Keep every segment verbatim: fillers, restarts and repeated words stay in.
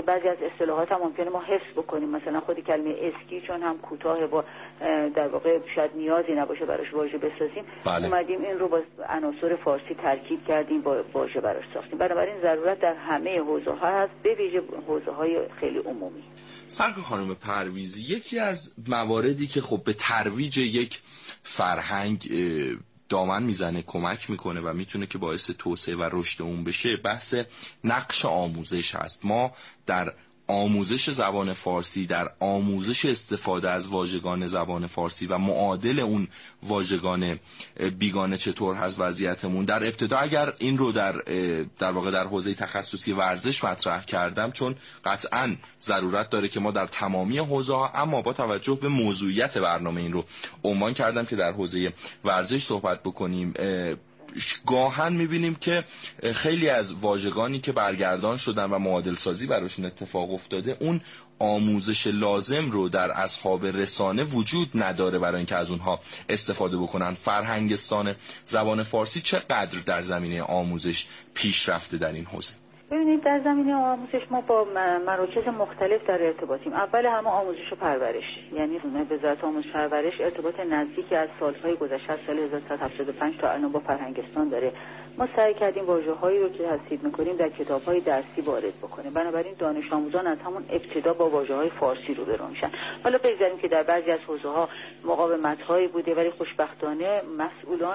که بعضی از اصطلاحات هم ممکنه ما حفظ بکنیم، مثلا خود کلمه اسکی چون هم کوتاه با در واقع شاید نیازی نباشه براش واژه بسازیم، بله. اومدیم این رو با عناصر فارسی ترکیب کردیم با واژه براش ساختیم. بنابراین ضرورت در همه حوزه‌ها هست، به ویژه حوزه‌های خیلی عمومی. سرکار خانم پرویزی، یکی از مواردی که خب به ترویج یک فرهنگ دامن میزنه، کمک میکنه و میتونه که باعث توسعه و رشد اون بشه، بحث نقش آموزش هست. ما در آموزش زبان فارسی، در آموزش استفاده از واژگان زبان فارسی و معادل اون واژگان بیگانه چطور هست وضعیتمون. در ابتدا اگر این رو در در واقع در حوزه تخصصی ورزش مطرح کردم، چون قطعاً ضرورت داره که ما در تمامی حوزه‌ها، اما با توجه به موضوعیت برنامه این رو عنوان کردم که در حوزه ورزش صحبت بکنیم. گاهن میبینیم که خیلی از واژگانی که برگردان شدن و معادل سازی براشون اتفاق افتاده، اون آموزش لازم رو در اصحاب رسانه وجود نداره برای اینکه از اونها استفاده بکنن. فرهنگستان زبان فارسی چقدر در زمینه آموزش پیش رفته در این حوزه؟ ببینید، در زمینه آموزش ما با مراکز مختلف در ارتباطیم. اول همه آموزش و پرورش، یعنی وزارت آموزش و پرورش ارتباط نزدیکی از سالهای گذشته، از سال هزار و سیصد و هفتاد و پنج تا الان با فرهنگستان داره. ما سعی کردیم واژه‌هایی رو که تصحیح می‌کنیم در کتاب‌های درسی وارد بکنیم. بنابراین دانش آموزان از همون ابتدا با واژه‌های فارسی روبرو میشن. حالا بگذاریم که در بعضی از حوزه‌ها مقاومت‌هایی بوده، ولی خوشبختانه مسئولان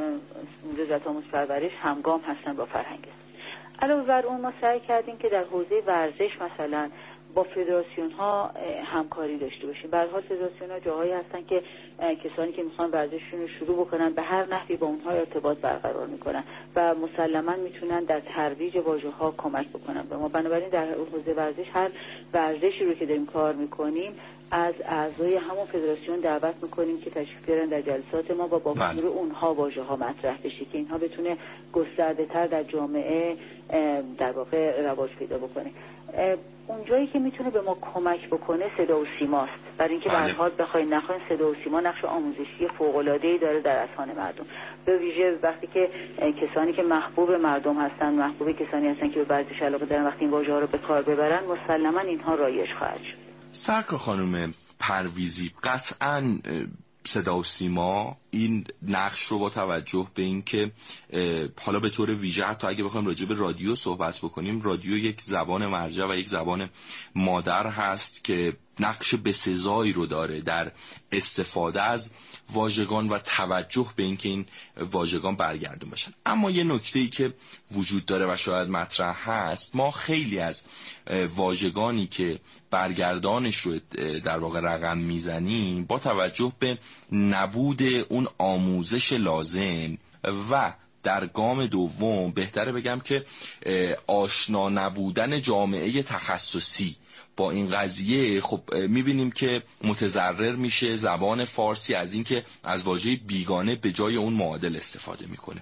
وزارت آموزش و پرورش همگام هستن با فرهنگستان. علاوه بر اون ما سعی کردیم که در حوزه ورزش مثلا با فدراسیون ها همکاری داشته باشیم. به هر حال فدراسیون ها جاهایی هستن که کسانی که میخوان ورزششون رو شروع بکنن به هر نحوی با اونها ارتباط برقرار میکنن و مسلما میتونن در ترویج واژه ها کمک بکنن به ما. بنابراین در حوزه ورزش هر ورزشی رو که داریم کار میکنیم از اعضای همون فدراسیون دعوت میکنیم که تشریف بیارن در جلسات ما و با حضور اونها واژه ها مطرح بشه که اینها بتونه گسترده تر در جامعه در واقع رواج پیدا بکنه. اونجایی که میتونه به ما کمک بکنه صدا و سیماست، برای اینکه به هر حال بخواید نخواید صدا و سیما نقش آموزشی فوق‌العاده‌ای داره در اذهان مردم، به ویژه وقتی که کسانی که محبوب مردم هستن، محبوب کسانی هستن که به ورزش علاقه دارن، وقتی این واژه‌ها رو به کار ببرن مسلماً اینها رایج خواهد شد. سرکار خانم پرویزی، قطعاً صدا و سیما این نقش رو با توجه به این که حالا به طور ویژه حتی اگه بخوایم راجع به رادیو صحبت بکنیم، رادیو یک زبان مرجع و یک زبان مادر هست که نقش بسزایی رو داره در استفاده از واژگان و توجه به اینکه این واژگان برگردون بشن. اما یه نکته‌ای که وجود داره و شاید مطرح هست، ما خیلی از واژگانی که برگردانش رو در واقع رقم میزنیم با توجه به نبود اون آموزش لازم و در گام دوم بهتره بگم که آشنا نبودن جامعه تخصصی با این قضیه، خب میبینیم که متضرر میشه زبان فارسی از اینکه از واژه بیگانه به جای اون معادل استفاده میکنه.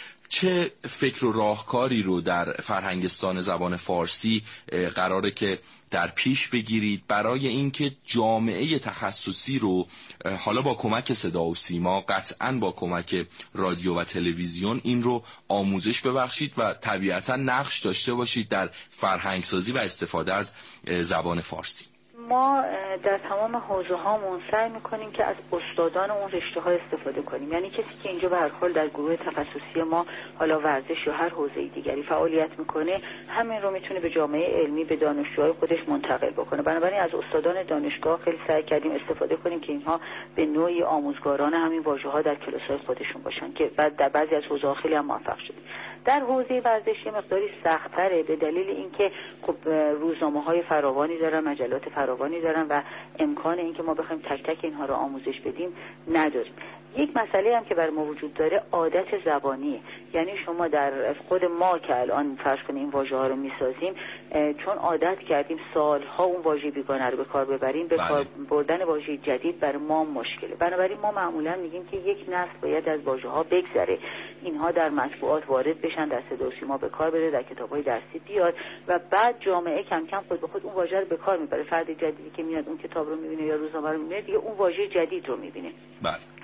چه فکر و راهکاری رو در فرهنگستان زبان فارسی قراره که در پیش بگیرید برای اینکه جامعه تخصصی رو حالا با کمک صدا و سیما، قطعاً با کمک رادیو و تلویزیون این رو آموزش ببخشید و طبیعتاً نقش داشته باشید در فرهنگسازی و استفاده از زبان فارسی؟ ما در تمام حوزه هامون سعی میکنیم که از استادان اون رشته ها استفاده کنیم، یعنی کسی که اینجا به هر حال در گروه تخصصی ما حالا ورزش یا هر حوزه دیگری فعالیت میکنه، همین رو میتونه به جامعه علمی، به دانشجوهای خودش منتقل بکنه. بنابراین از استادان دانشگاه خیلی سعی کردیم استفاده کنیم که اینها به نوعی آموزگاران همین واژه ها در کلاس‌های خودشون باشن که بعد در بعضی از حوزه ها خیلی هم موفق شدیم. در حوزه ورزش مقداری سخت‌تره به دلیل اینکه خب روزنامه‌های فراوانی دارن، مجلات فراوانی دارن و امکان اینکه ما بخوایم تک تک اینها رو آموزش بدیم نداریم. یک مسئله هم که برای ما وجود داره عادت زبانیه، یعنی شما در خود ما که الان فرض کنیم این واژه ها رو میسازیم، چون عادت کردیم سالها اون واژه بیگانه رو به کار ببریم، به کار بردن واژه جدید برای ما مشکله. بنابراین ما معمولا میگیم که یک نسل باید از واژه ها بگذره، اینها در مطبوعات وارد بشن، در صدا و سیما به کار بره، در کتاب‌های درسی بیاد و بعد جامعه کم کم خود به خود اون واژه رو به کار میبره. فرد جدیدی که میاد اون کتاب رو میبینه یا روزنامه رو میبینه، دیگه اون واژه جدید رو میبینه. بله.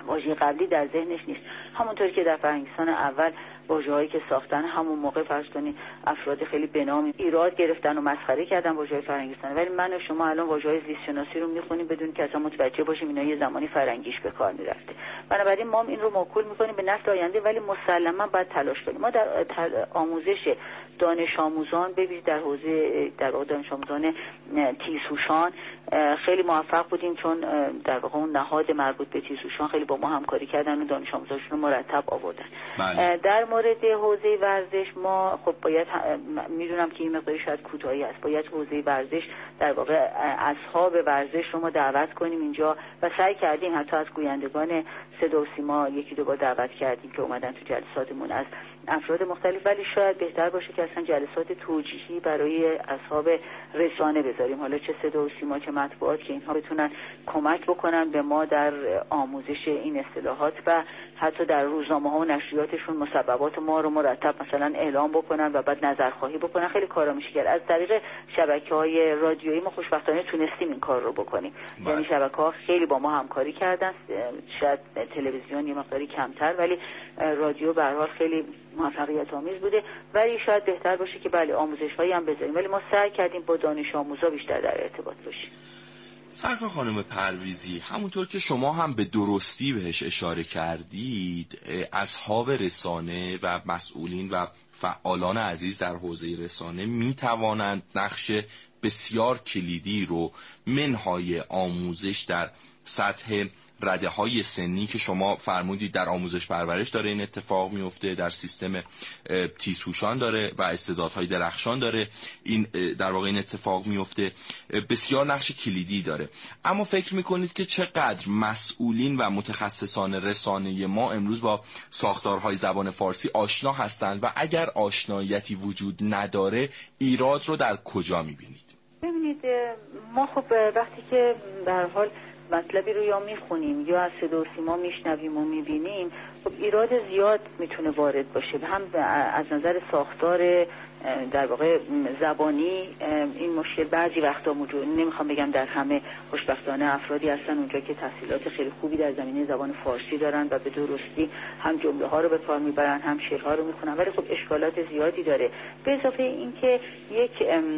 واژه قبلی در ذهنش نیست. همونطور که در فرهنگستان اول واژه‌هایی که ساختن همون موقع فرض کنید افراد خیلی بنام ایراد گرفتن و مسخره کردن واژه‌های فرهنگستان، ولی من و شما الان واژه‌های زیست شناسی رو می‌خونیم بدون که اصلا متوجه باشیم اینا یه زمانی فرنگیش به کار می‌رفته. بنابراین ما این رو موکول می‌کنیم به نسل آینده، ولی مسلماً باید تلاش کنیم. ما در آموزش دانش آموزان ببینید در حوزه در واقع دانش آموزان تیزهوشان خیلی موفق بودیم، چون در واقع اون نهاد مربوط به تیزهوشان خیلی با ما همکاری کردن و دانش آموزاشون رو مرتب آوردن. بله. در مورد حوزه ورزش ما خب باید میدونم که این مقداری شاید کوتاهی است، باید حوزه ورزش در واقع اصحاب ورزش رو ما دعوت کنیم اینجا و سعی کردیم حتی از گویندگان صدا و سیما یکی دو بار دعوت کردیم که اومدن تو جلساتمون از افراد مختلف، ولی شاید بهتر باشه که اصلا جلسات توجیهی برای اصحاب رسانه بذاریم، حالا چه صدا و سیما چه مطبوعات، که اینها بتونن کمک بکنن به ما در آموزش این اصطلاحات و حتی در روزنامه ها و نشریاتشون مسببات ما رو مرتب مثلا اعلام بکنن و بعد نظرخواهی بکنن. خیلی کارا میشه کرد. از طریق شبکه‌های رادیویی ما خوشبختانه تونستیم این کار رو بکنیم. باید. یعنی شبکه‌ها خیلی با ما همکاری کردن، شاید تلویزیون یه مقداری کمتر، ولی رادیو به هر حال خیلی موفقیت آمیز بوده. ولی شاید بهتر باشه که بله آموزش‌هایی هم بذاریم، ولی ما سعی کردیم با دانش آموزا بیشتر در ارتباط باشیم. سرکار خانم پرویزی، همونطور که شما هم به درستی بهش اشاره کردید، اصحاب رسانه و مسئولین و فعالان عزیز در حوزه رسانه می توانند نقش بسیار کلیدی رو منهای آموزش در سطح رده های سنی که شما فرمودید در آموزش پرورش داره این اتفاق میفته، در سیستم تیزهوشان داره و استعدادهای درخشان داره این در واقع این اتفاق میفته، بسیار نقش کلیدی داره. اما فکر میکنید که چقدر مسئولین و متخصصان رسانه ما امروز با ساختارهای زبان فارسی آشنا هستند و اگر آشناییتی وجود نداره ایراد رو در کجا میبینید؟ ببینید ما خب وقتی که به هر حال مطلبی رو یا میخونیم یا از صدا و سیما میشنویم و میبینیم، خب ایراد زیاد میتونه وارد باشه، هم از نظر ساختار در واقع زبانی این مشکل بعضی وقتا موجود، نمیخوام بگم در همه، خوشبختانه افرادی هستن اونجا که تحصیلات خیلی خوبی در زمینه زبان فارسی دارن و به درستی هم جمله ها رو به کار میبرن هم شعرها رو میخونن، ولی خب اشکالات زیادی داره. به اضافه اینکه یک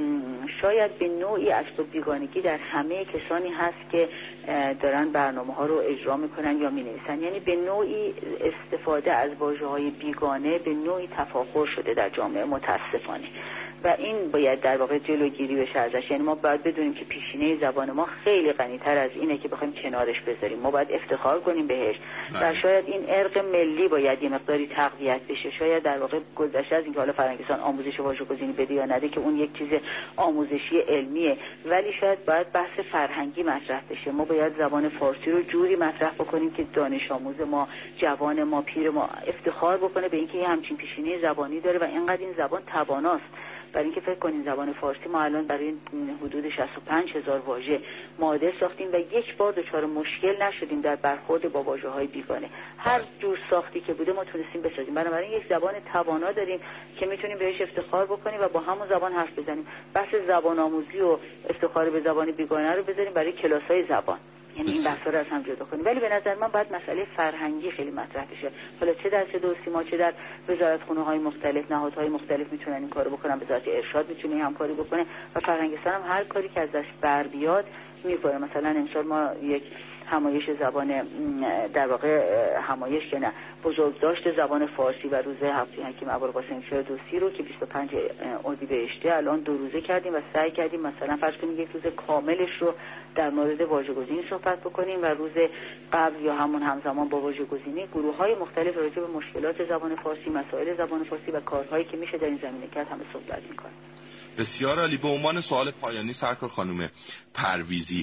شاید به نوعی اسباب بیگانگی در همه کسانی هست که دارن برنامه ها رو اجرا میکنن یا مینویسن، یعنی به نوعی استفاده از واژه‌های بیگانه به نوعی تفاخر شده در جامعه متاسفانه و این باید در واقع جلوگیری بشه ازش. یعنی ما باید بدونیم که پیشینه زبان ما خیلی غنی‌تر از اینه که بخوایم کنارش بذاریم، ما باید افتخار کنیم بهش و شاید این ارق ملی باید یه مقداری تقویت بشه. شاید در واقع گذشته از اینکه حالا فرهنگستان آموزش واژه‌گذاری بده یا نده که اون یک چیز آموزشی علمیه، ولی شاید باید بحث فرهنگی مطرح بشه. ما باید زبان فارسی رو جوری مطرح بکنیم که دانش آموز ما، جوان ما، پیر ما افتخار بکنه به اینکه همچین پیشینه زبانی داره و اینقدر این زبان تواناست. برای اینکه فکر کنین زبان فارسی ما الان برای حدود شصت و پنج هزار واژه معادل ساختیم و یک بار دچار مشکل نشدیم در برخورد با واژه‌های بیگانه. هر جور ساختی که بوده ما تونستیم بسازیم. بنابراین یک زبان توانا داریم که میتونیم بهش افتخار بکنیم و با همون زبان حرف بزنیم. بحث زبان آموزی و افتخار به زبان بیگانه رو بذاریم برای کلاس‌های زبان، یعنی این بحثا رو از هم جدا کنیم. ولی به نظر من باید مسئله فرهنگی خیلی مطرح بشه. حالا چه در صدا و سیما چه در وزارتخونه‌های مختلف، نهادهای مختلف میتونن این کارو بکنن، وزارت ارشاد میتونه همکاری بکنه و فرهنگستان هم هر کاری که از دست بر بیاد میکنه. مثلا امسال ما یک همایش زبان در واقع همایش که نه بزرگداشت زبان فارسی و روز هفته حکیم ابوالقاسم فردوسی رو که بیست و پنج اردیبهشته الان دو روزه کردیم و سعی کردیم مثلا فرض کنیم یک روز کاملش رو در مورد واژه‌گزینی صحبت بکنیم و روز قبل یا همون همزمان با واژه‌گزینی گروه‌های مختلف راجع به مشکلات زبان فارسی، مسائل زبان فارسی و کارهایی که میشه در این زمینه کرد همه صحبت می‌کنیم. بسیار عالی. به عنوان سوال پایانی سرکار خانم پرویزی،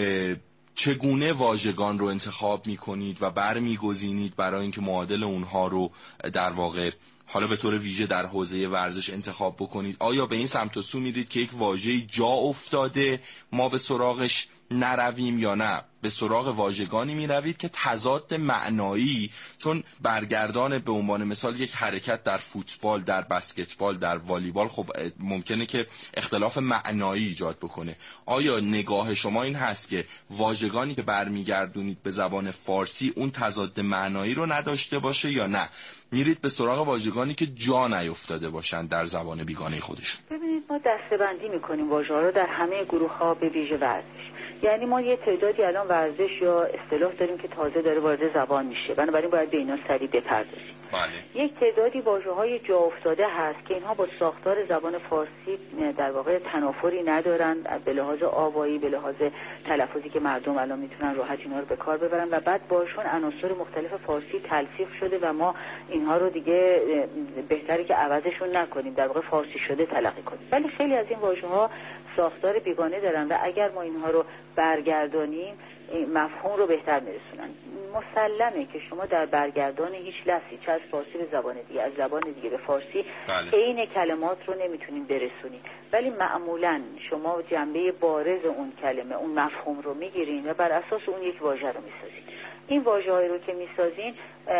چگونه واژگان رو انتخاب می‌کنید و برمی‌گزینید برای اینکه معادل اونها رو در واقع حالا به طور ویژه در حوزه ورزش انتخاب بکنید؟ آیا به این سمت و سو میرید که یک واژه‌ای جا افتاده ما به سراغش نرویم یا نه به سراغ واژگانی می روید که تضاد معنایی، چون برگردان به عنوان مثال یک حرکت در فوتبال، در بسکتبال، در والیبال، خب ممکنه که اختلاف معنایی ایجاد بکنه. آیا نگاه شما این هست که واژگانی که برمیگردونید به زبان فارسی اون تضاد معنایی رو نداشته باشه یا نه میرید به سراغ واژگانی که جا نیفتاده باشن در زبان بیگانه خودشون؟ ببینید ما دسته‌بندی می‌کنیم واژه‌ها رو در همه گروه‌ها به ویژه ورزش. یعنی ما یه تعدادی الان ورزش یا اصطلاح داریم که تازه داره وارد زبان میشه، بنابراین باید به اینا سریع بپردازیم. بله. یک تعدادی واژه‌های جا افتاده هست که اینها با ساختار زبان فارسی در واقع تنافری ندارن به لحاظ آوایی، به لحاظ تلفظی که مردم الان میتونن راحت اینا رو به کار ببرن و بعد باشون عناصر مختلف فارسی تلفیق شده و ما اینها رو دیگه بهتره که عوضشون نکنیم، در واقع فارسی شده تلقی کنیم. ولی خیلی از این واژه‌ها ساختار بیگانه دارن و اگر ما اینها رو برگردانیم مفهوم رو بهتر میرسونن. مسلمه که شما در برگردان هیچ لفظی، چه از فارسی به زبان دیگه، از زبان دیگه به فارسی، عین بله. کلمات رو نمیتونیم برسونیم، ولی معمولا شما جنبه بارز اون کلمه، اون مفهوم رو میگیرین و بر اساس اون یک واژه رو میسازین. این واژه‌هایی رو که میسازین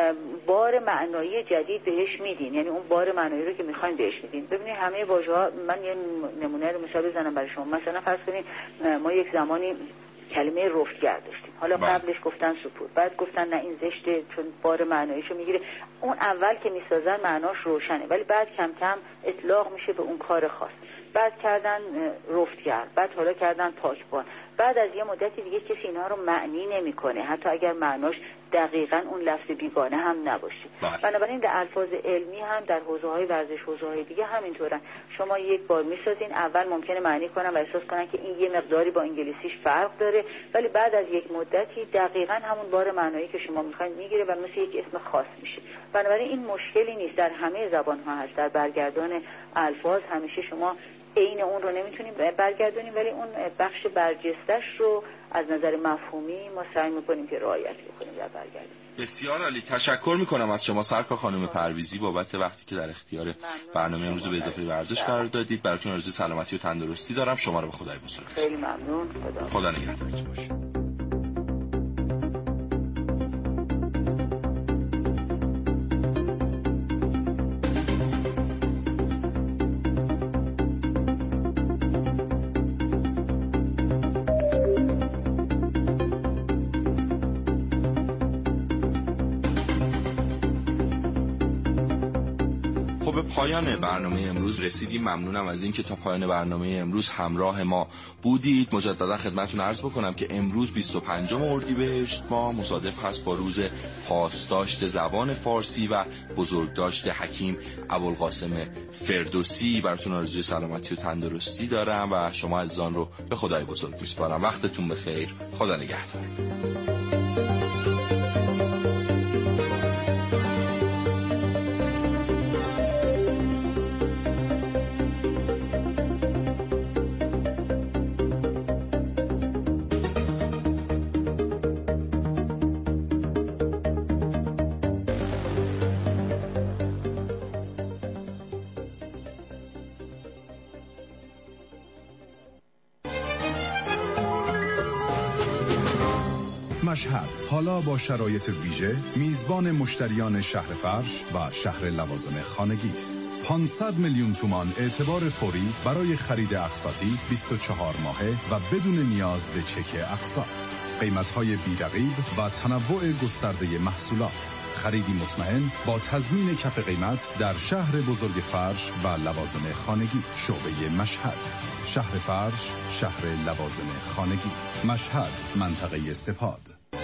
بار معنایی جدید بهش میدین، یعنی اون بار معنایی رو که میخواین بهش میدین. ببینید همه واژه‌ها، من یه نمونه رو مثال بزنم برای شما. مثلا فرض کنید ما یک زمانی کلمه رفتگر داشتیم، حالا با. قبلش گفتن سپور، بعد گفتن نه این زشته چون بار معناییشو میگیره. اون اول که میسازن معناش روشنه، ولی بعد کم کم اطلاق میشه به اون کار خاص. بعد کردن رفتگر، بعد حالا کردن پاکبان. بعد از یه مدتی دیگه کسی اینها رو معنی نمیکنه، حتی اگر معناش دقیقاً اون لفظ بیگانه هم نباشه. بنابراین در الفاظ علمی هم در حوزه‌های ورزش، حوزه‌های دیگه همینطورن. شما یک بار میسازین، اول ممکنه معنی کنن و احساس کنن که این یه مقداری با انگلیسیش فرق داره، ولی بعد از یک مدتی دقیقاً همون بار معنایی که شما میخواین میگیره و مثل یک اسم خاص میشه. بنابراین این مشکلی نیست، در همه زبان‌ها هست. در برگردان الفاظ همیشه شما عین اون رو نمیتونیم برگردونیم، ولی اون بخش برجستش رو از نظر مفهومی ما سعی میکنیم که رعایت بکنیم در برگردون. بسیار عالی، تشکر میکنم از شما سرکار خانم پرویزی بابت وقتی که در اختیار برنامه امروز به اضافه ورزش قرار دادید. براتون آرزوی سلامتی و تندرستی دارم. شما رو به خدای بزرگ. خیلی ممنون. خدا, خدا نگهدارتون باشه. پایان برنامه امروز رسیدیم. ممنونم از این که تا پایان برنامه امروز همراه ما بودید. مجددا خدمتتون عرض بکنم که امروز بیست و پنجم اردیبهشت ماه مصادف هست با روز پاسداشت زبان فارسی و بزرگداشت حکیم ابوالقاسم فردوسی. براتون آرزوی سلامتی و تندرستی دارم و شما عزیزان رو به خدای بزرگ میسپارم. وقتتون بخیر. خدا نگهدار. مشهد حالا با شرایط ویژه میزبان مشتریان شهر فرش و شهر لوازم خانگی است. پانصد میلیون تومان اعتبار فوری برای خرید اقساطی بیست و چهار ماهه و بدون نیاز به چک اقساط. قیمت‌های بی‌رقیب و تنوع گسترده محصولات. خریدی مطمئن با تضمین کف قیمت در شهر بزرگ فرش و لوازم خانگی. شعبه مشهد، شهر فرش، شهر لوازم خانگی. مشهد، منطقه سپاد.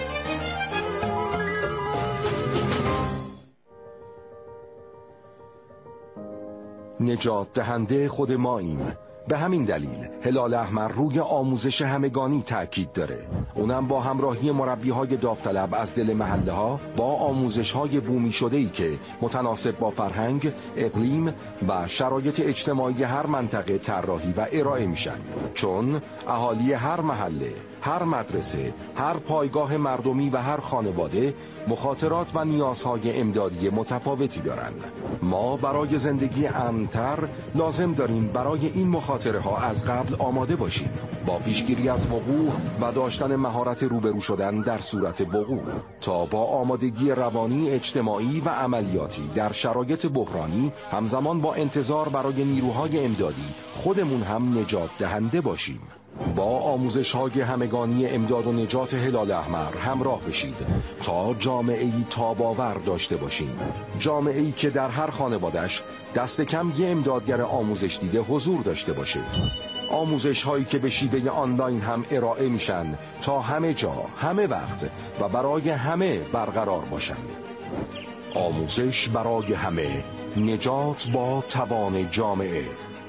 نجات دهنده خود ماییم. به همین دلیل هلال احمر روی آموزش همگانی تأکید داره، اونم با همراهی مربی‌های داوطلب از دل محله ها با آموزش‌های بومی شده‌ای که متناسب با فرهنگ، اقلیم و شرایط اجتماعی هر منطقه طراحی و ارائه میشن. چون اهالی هر محله، هر مدرسه، هر پایگاه مردمی و هر خانواده مخاطرات و نیازهای امدادی متفاوتی دارند. ما برای زندگی امن‌تر لازم داریم برای این مخاطرات خاطره ها از قبل آماده باشیم. با پیشگیری از وقوع و داشتن مهارت روبرو شدن در صورت وقوع تا با آمادگی روانی، اجتماعی و عملیاتی در شرایط بحرانی همزمان با انتظار برای نیروهای امدادی خودمون هم نجات دهنده باشیم. با آموزش‌های همگانی امداد و نجات هلال احمر همراه بشید تا جامعه‌ای تاب‌آور داشته باشیم. جامعه‌ای که در هر خانواده‌اش دست کم یه امدادگر آموزش دیده حضور داشته باشه. آموزش‌هایی که به شیوه آنلاین هم ارائه میشن تا همه جا، همه وقت و برای همه برقرار باشند. آموزش برای همه، نجات با توان جامعه.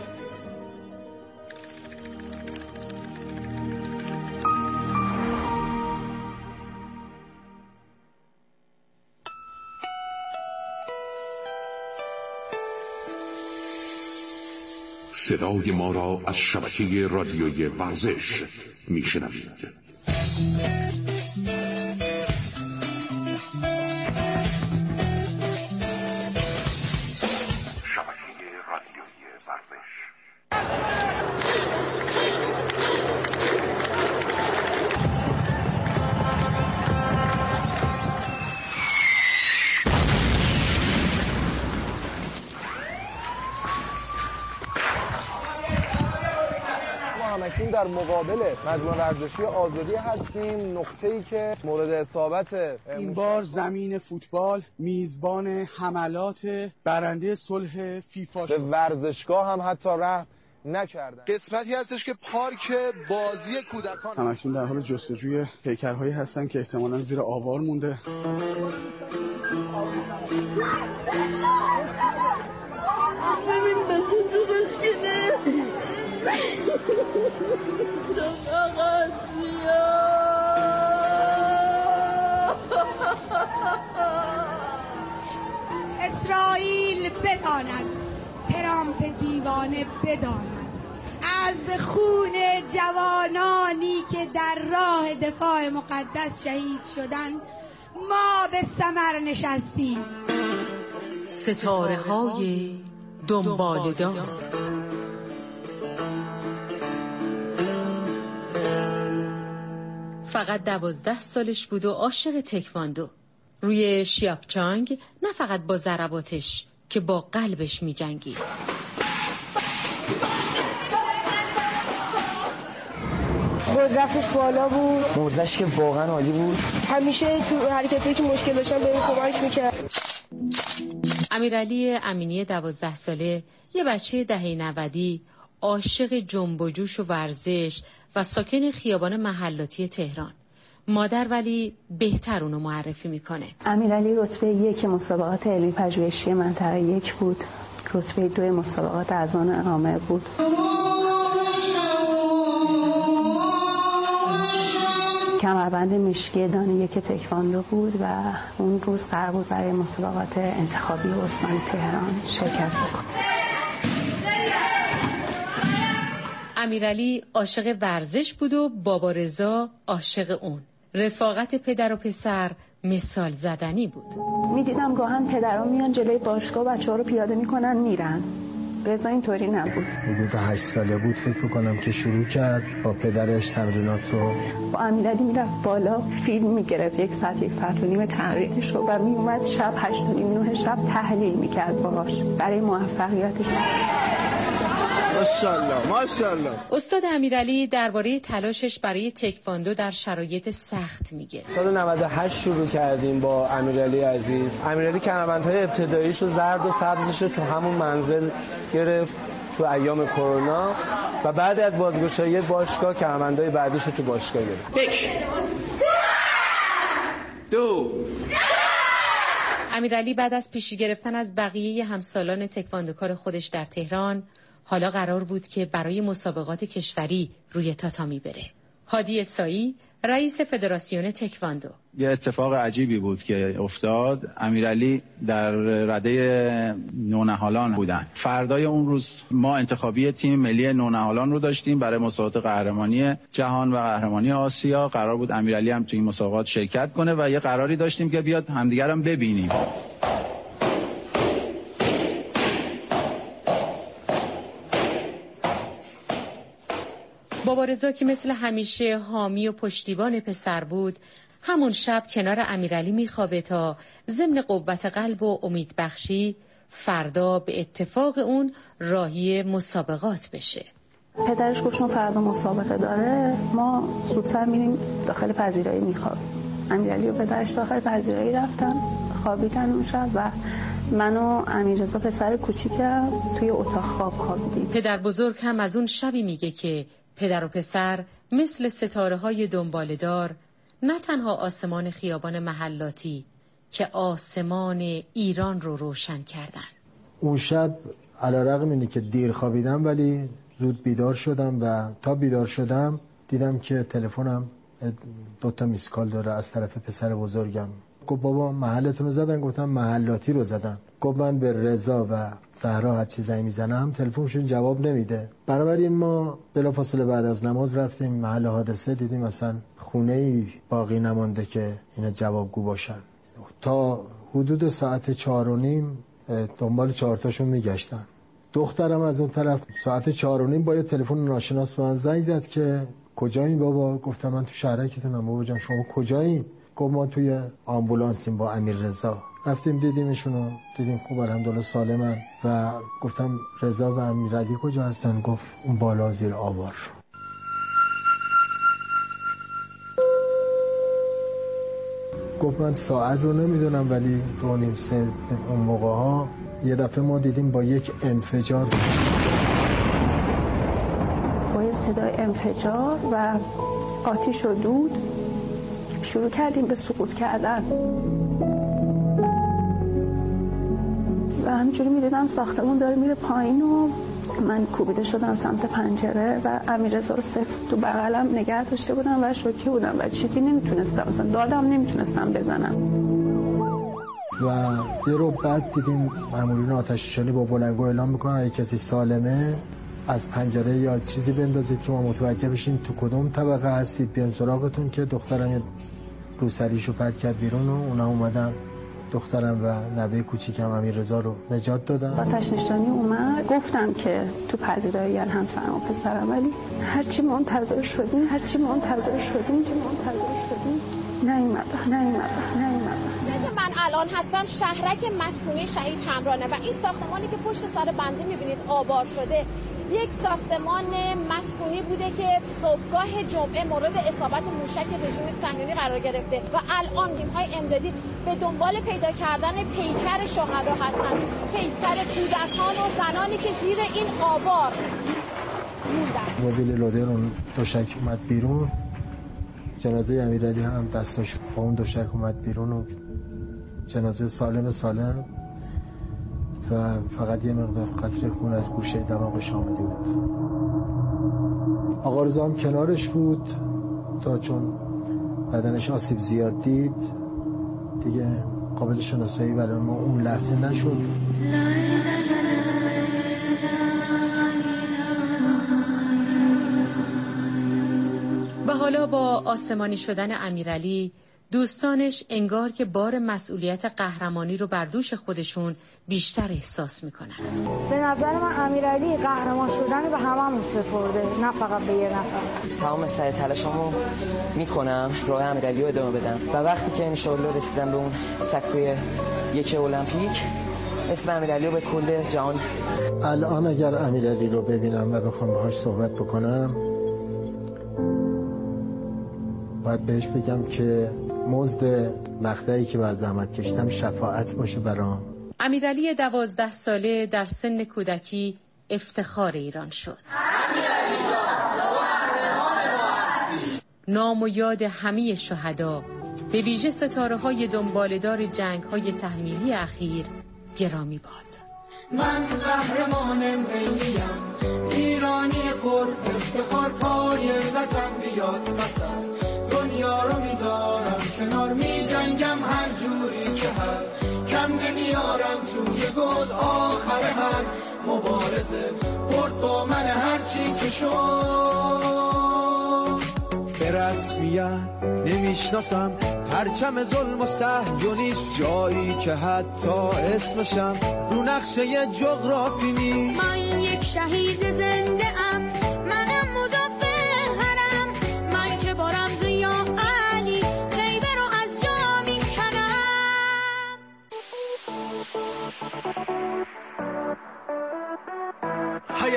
صدای ما را از شبکه رادیویی ورزش میشنوید. شبکه رادیویی ورزش. همکنون در مقابل مجموعه ورزشی آزادی هستیم. نقطه‌ای که مورد اصابت این بار زمین فوتبال میزبان حملات برنده صلح فیفا شد. به ورزشگاه هم حتی رحم نکردن. قسمتی هستش که پارک بازی کودکان همکنون در حال جستجوی پیکرهایی هستن که احتمالاً زیر آوار مونده. ببین بچه تو بشکنه تو فقط بیا. اسرائیل بداند، ترامپ دیوانه بداند از خون جوانانی که در راه دفاع مقدس شهید شدند ما به ثمر نشستیم. ستاره های دنباله‌دار. فقط دوازده سالش بود و عاشق تکواندو. روی شیافچانگ نه فقط با ضرباتش که با قلبش می جنگید. موزش بالا بود، موزش که واقعا عالی بود. همیشه تو حرکتی که مشکل داشتن به کمک میکرد. امیرعلی امینی دوازده ساله، یه بچه دهه نودی، عاشق جنب و جوش و ورزش و ساکن خیابان محلاتی تهران. مادر ولی بهتر اونو معرفی میکنه. امیرعلی رتبه یک مسابقات علمی پژوهشی منطقه یک بود، رتبه دو مسابقات اذهان اقامه بود. کمربند مشکی دانه یک تکواندو بود و اون روز قرار بود برای مسابقات انتخابی استان تهران شرکت بکنه. امیرعلی عاشق ورزش بود و بابا رضا عاشق اون. رفاقت پدر و پسر مثال زدنی بود. میدیدم گاهن پدرها میان جلوی باشگاه بچه‌ها رو پیاده میکنن میرن. رضا اینطوری نبود. حدود هشت ساله بود فکر میکنم که شروع کرد با پدرش تمرینات رو. با امیرعلی میرفت بالا فیلم میگرفت، یک ساعت یک ساعت و نیم تمرینش رو و میومد شب هشت و نیم نه شب تحلیل میکرد باهاش برای موفقیتش. ماشاءالله ماشاءالله. استاد امیرعلی درباره تلاشش برای تکواندو در شرایط سخت میگه. سال نود و هشت شروع کردیم با امیرعلی عزیز. امیرعلی کمربندهای ابتداییش رو زرد و سبزش رو تو همون منزل گرفت تو ایام کرونا و بعد از بازگشایی باشگاه کمربندهای بعدیش رو تو باشگاه گرفت. یک دو. امیرعلی بعد از پیشی گرفتن از بقیه همسالان تکواندوکار خودش در تهران، حالا قرار بود که برای مسابقات کشوری روی تاتامی بره. هادی سایی، رئیس فدراسیون تکواندو: یه اتفاق عجیبی بود که افتاد. امیرعلی در رده نونهالان بودن. فردای اون روز ما انتخابی تیم ملی نونهالان رو داشتیم برای مسابقات قهرمانی جهان و قهرمانی آسیا. قرار بود امیرعلی هم توی این مسابقات شرکت کنه و یه قراری داشتیم که بیاد همدیگر هم ببینیم. بابا رضا که مثل همیشه حامی و پشتیبان پسر بود، همون شب کنار امیرعلی میخوابه تا ضمن قوت قلب و امید بخشی فردا به اتفاق اون راهی مسابقات بشه. پدرش گفتشون فردا مسابقه داره، ما زودتر میریم داخل پذیرایی میخوابیم. امیرعلی و پدرش داخل پذیرایی رفتن، خوابیدن اون شب و من و امیررضا پسر کوچیکم توی اتاق خواب خوابیدیم. پدر بزرگ هم از اون شبی میگه که پدر و پسر مثل ستاره های دنباله‌دار نه تنها آسمان خیابان محلاتی که آسمان ایران رو روشن کردن. اون شب علیرغم اینه که دیر خوابیدم ولی زود بیدار شدم و تا بیدار شدم دیدم که تلفنم دوتا میسکال داره از طرف پسر بزرگم. گفت بابا محلتون رو زدن؟ گفتم محلاتی رو زدن. گفت من به رضا و زهرا هر چی زنگ میزنم تلفنشون جواب نمیده. بنابراین ما بلافاصله بعد از نماز رفتیم محل حادثه، دیدیم اصلا خونه ای باقی نمانده که اینا جوابگو باشن. تا حدود ساعت چهار و نیم دنبال چهارتاشون میگشتن. دخترم از اون طرف ساعت چهار و نیم با یه تلفن ناشناس به من زنگ زد که کجایی بابا؟ گفتم من تو شهرکتونم. بابا جان شما کجایی؟ گفت ما توی آمبولانسیم با امیررضا. رفتیم دیدیمشونو، دیدیم خوب الحمدلله سالمن و گفتم رضا و امیرعلی کجا هستن؟ گفت اون بالا زیر آوار. گفت من ساعت رو نمیدونم ولی دو نیم سه اون موقع ها یه دفعه ما دیدیم با یک انفجار، با یه صدای انفجار و آتش و دود شروع کردیم به سقوط کردن و همینجوری میدیدم ساختمون داره میره پایین و من کوبیده شدم سمت پنجره و امیررضا رو صرف تو بغلم نگه داشته بودم و شوکه بودم و چیزی نمیتونستم، مثلا دادم نمیتونستم بزنم. و یه رو بعد دیدیم مامورین آتش‌نشانی با بلندگو اعلام میکنن اگه کسی سالمه از پنجره یا چیزی بندازید که ما متوجه بشیم تو کدوم طبقه هستید بیام سراغتون، که دخترم یه روسریشو پد کرد بیرون و اونا اومدن دخترم و نوه کوچیکم امیررضا رو نجات دادن. آتش‌نشانی اومد، گفتم که تو پذیرایی همسرم و پسرم، ولی هرچی منتظر شدیم هرچی منتظر شدیم منتظر شدیم نیومد نیومد نیومد. من الان هستم شهرک مسکونی شهید شمرانه و این ساختمانی که پشت سر بنده میبینید آبار شده یک ساختمان مسکونی بوده که صبحگاه جمعه مورد اصابت موشک رژیم صهیونی قرار گرفته و الان تیم‌های امدادی به دنبال پیدا کردن پیکر شهدا هستند، پیکر کودکان و زنانی که زیر این آبار موندن. موبیل لودرون دوشک اومد بیرون، جنازه امیرعلی هم دستاش با اون دوشک اومد بیرون و جنازه سالم سالم و فقط یه مقدار قطره خون از گوشه دماغش آمده بود. آقا رضا هم کنارش بود تا چون بدنش آسیب زیاد دید دیگه قابل شناسایی برای ما اون لحظه نشد. و حالا با آسمانی شدن امیرعلی دوستانش انگار که بار مسئولیت قهرمانی رو بر دوش خودشون بیشتر احساس میکنن. به نظر من امیرعلی قهرمان شدن به هممون سپرده، نه فقط به یه نفر. تمام سعی تلاشمو میکنم راه امیرعلی رو ادامه بدم و وقتی که انشالله رسیدم به اون سکوی یک المپیک اسم امیرعلی رو به کل جهان. الان اگر امیرعلی رو ببینم و بخوام باهاش صحبت بکنم باید بهش بگم که مزد مقطعی که بر زحمت کشیدم شفاعت باشه برام. امیرعلی دوازده ساله در سن کودکی افتخار ایران شد. نام و یاد همه شهدا به ویژه ستاره های دنباله‌دار جنگ های تحمیلی اخیر گرامی باد. من قهرمان ملیم ایرانی پر افتخار پای وطن بیاد وسط دنیا رو میذارم کنار می جنگم هر جوری که هست کم نمیارم توی گل آخر هر مبارزه برد با من هرچی که شد. به رسمیت نمیشناسم پرچم ظلم و صهیونیسم جایی که حتی اسمشم رو نقشه جغرافی نیست. من یک شهید زنده ام، منم مدافع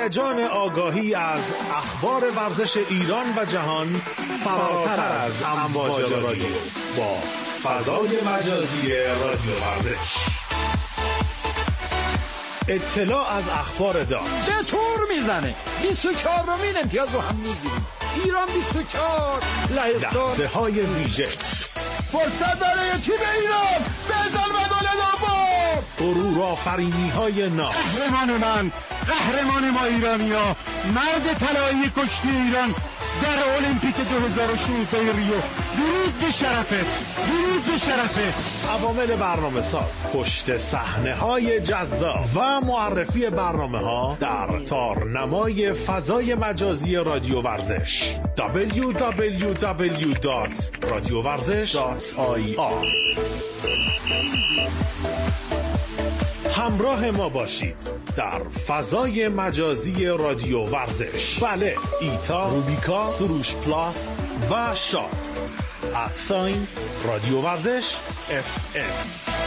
هیجان آگاهی از اخبار ورزش ایران و جهان فراتر از امواج رادیو با فضای مجازی رادیو ورزش. اطلاع از اخبار دام به تور میزنه. بیست و چهارمین امتیاز رو هم میگیریم. ایران بیست و چهار، لهستان. لحظه های ویژه، فرصت برای تیم ایران. بزن و گل دوم. غرور آفرینی های نام. قهرمان من، قهرمان ما ایرانیا، مرد طلایی کشتی ایران در المپیک دو هزار و شانزده ریو. درود به شرفه، درود به شرفه. عوامل برنامه ساز، پشت صحنه های جذاب و معرفی برنامه ها در تارنمای فضای مجازی رادیو ورزش دبلیو دبلیو دبلیو دات رادیو ورزش دات آی آر. همراه ما باشید در فضای مجازی رادیو ورزش. بله، ایتا، روبیکا، سروش پلاس و شاد. ادساین رادیو ورزش اف ام.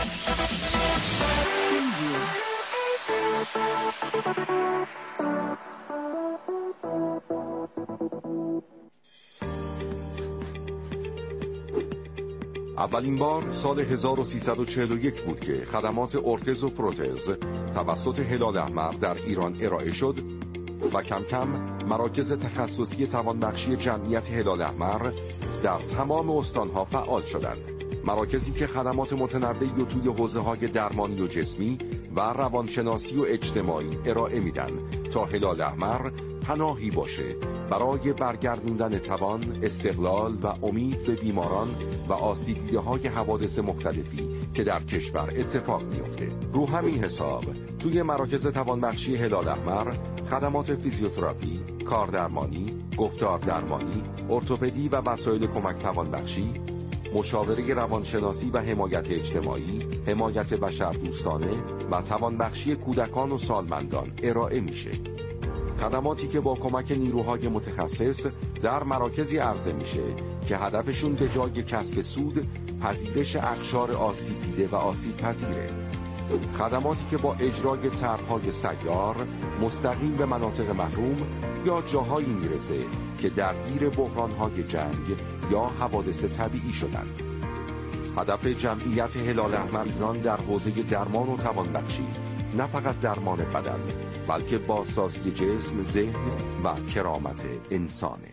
اولین بار سال هزار و سیصد و چهل و یک بود که خدمات ارتز و پروتز توسط هلال احمر در ایران ارائه شد و کم کم مراکز تخصصی توانبخشی جمعیت هلال احمر در تمام استانها فعال شدند. مراکزی که خدمات متنوعی و توی حوزه‌های درمانی و جسمی و روانشناسی و اجتماعی ارائه میدن تا هلال احمر پناهی باشه برای برگردوندن توان، استقلال و امید به بیماران و آسیب دیده‌های حوادث مختلفی که در کشور اتفاق میفته. رو همین حساب توی مراکز توانبخشی هلال احمر خدمات فیزیوتراپی، کاردرمانی، گفتار درمانی، ارتوپدی و وسایل کمک توانبخشی، مشاوره روانشناسی و حمایت اجتماعی، حمایت بشردوستانه و توانبخشی کودکان و سالمندان ارائه میشه. خدماتی که با کمک نیروهای متخصص در مراکزی عرضه میشه که هدفشون به جای کسب سود پذیرش اقشار آسیب دیده و آسیب پذیره. خدماتی که با اجرای طرح‌های سیار مستقیم به مناطق محروم یا جاهایی میرسه که درگیر بحران‌های جنگ یا حوادث طبیعی شدن. هدف جمعیت هلال احمر ایران در حوزه درمان و توانبخشی نه فقط درمان بدن بلکه بازسازی جسم، ذهن و کرامت انسانه.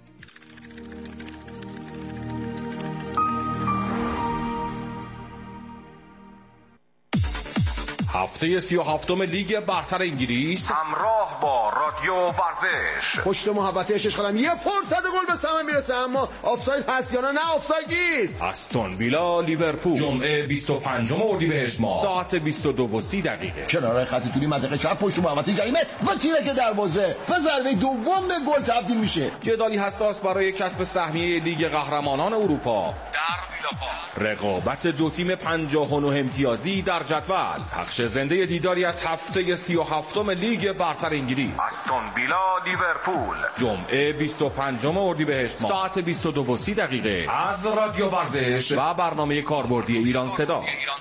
هفته سی و هفتم لیگ برتر انگلیس همراه با رادیو ورزش. پشت محبت عشق کنم یه فرصت گل به ثمر میرسه، اما آفساید هست یا نه؟ نه آفساید نیست. استون ویلا لیورپول جمعه بیست و پنجم اردیبهشت ماه ساعت بیست و دو و سی دقیقه. کنارهای خط طولی منطقه چپ پشت محوطه جریمه و تیرک دروازه و ضربه دوم به گل تبدیل میشه. جدالی حساس برای کسب سهمیه لیگ قهرمانان اروپا در ویلا پارک. رقابت دو تیم پنجاه و نه امتیازی در جدول. پخش زنده دیداری از هفته سی و هفتم لیگ برتر انگلیس. استون ویلا لیورپول جمعه بیست و پنجم اردیبهشت ماه ساعت بیست و دو و سی دقیقه از رادیو ورزش و برنامه کاربردی ایران صدا.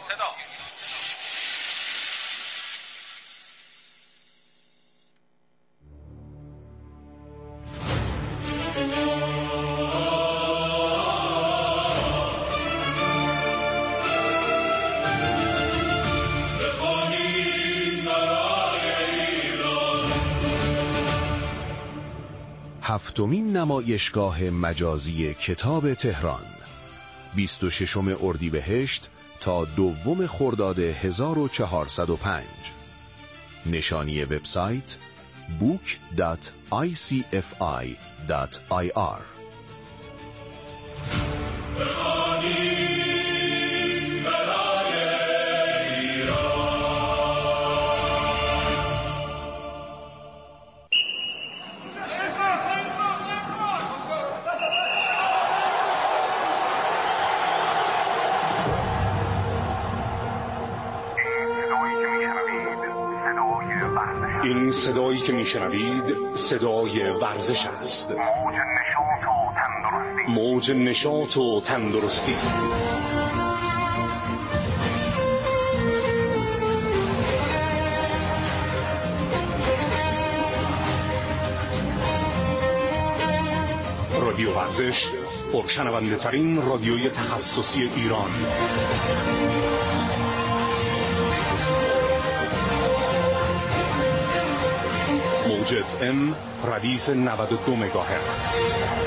هفتمین نمایشگاه مجازی کتاب تهران، بیست و ششم اردیبهشت تا دوم خرداد هزار و چهارصد و پنج. نشانی وبسایت book دات آی سی اف آی دات آی آر. این صدایی که میشنوید صدای ورزش است. موج نشاط و تندرستی. رادیو ورزش، پرشنونده ترین رادیوی تخصصی ایران. موج اف ام ردیف نود و دو مگاهرتز.